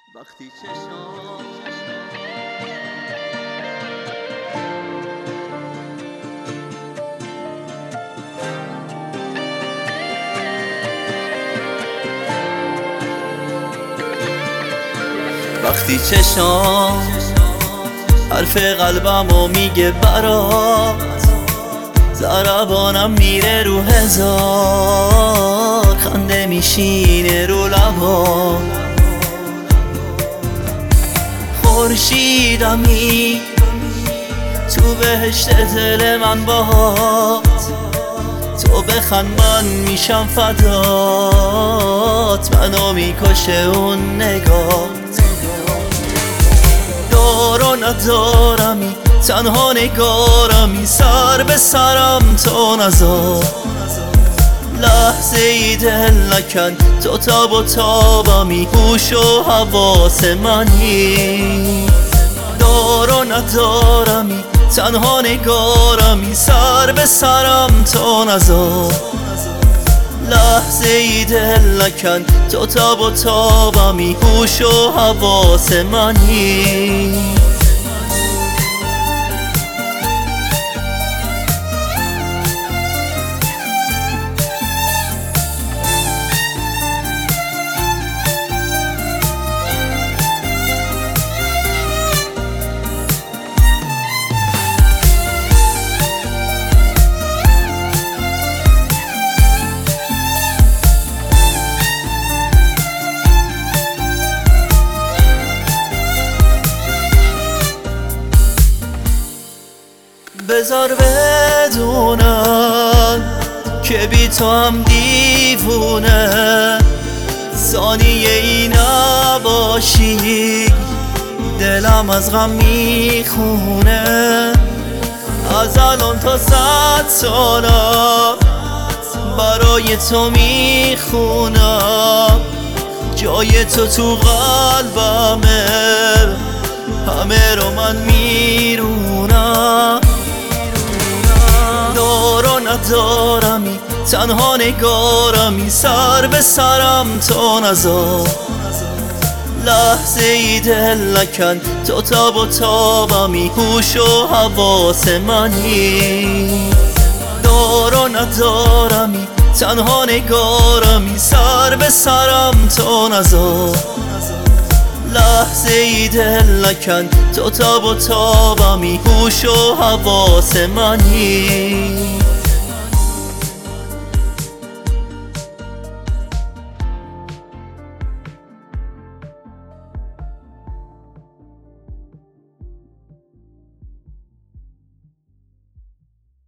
وقتی چشام وقتی چشام حرف قلبمو میگه برات، ضربانم میره رو هزار، خنده میشینه رو لبا، خورشیدمی تو بهشت دل من باهات، تو بخند من میشم فدات، منو میکشه اون نگات. دار و ندارمی تنها نگارمی، سر به سرم تو نذار، لحظه ای دل نکن تو تاب و تابمی، هوش و حواس منی. دار و ندارمی تنها نگارمی، سر به سرم تو نذار، لحظه ای دل نکن تو تاب و تابمی، هوش و حواس منی. بذار بدونم که بی تو هم دیوونه، ثانیه ای نباشی دلم از غم میخونه. از الان تا 100 سالم برای تو میخونم، جای تو قلبمه، همه رو من میرونم. دار و ندارمی تنها نگارمی، سر به سرم تو نذار، لحظه ای دل نکن تو تاب و تابمی، هوش و حواس منی. دار و ندارمی تنها نگارمی، سر به سرم تو نذار، لحظه ای دل نکن تو تاب و تابمی، هوش و حواس منی.